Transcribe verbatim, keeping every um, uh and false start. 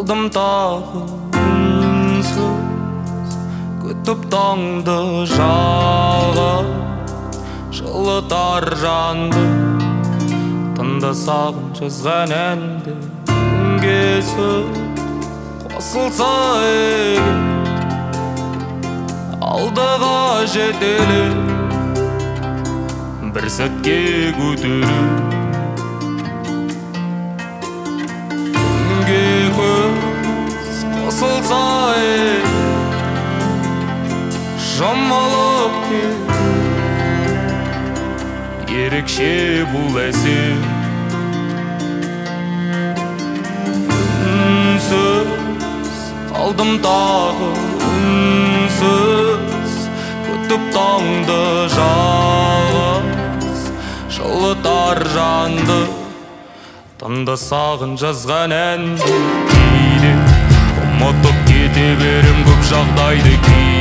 қалдым тағы үнсіз, күтіп таңды жағы, жылытар жанды. Тынды сағын жазған әнді үңгесі қосылса егер, алдыға жетелі бір сәтке көтеру. Күнге көз қосылса егер, жұмылып кету. Ерекше бұл әсер, үнсіз қалдым тағы үнсіз, күтіп таңды жалғыз, жылытар жанды. Тынды сағын жазған әнді кейде ұмытып кете берем көп жағдайды.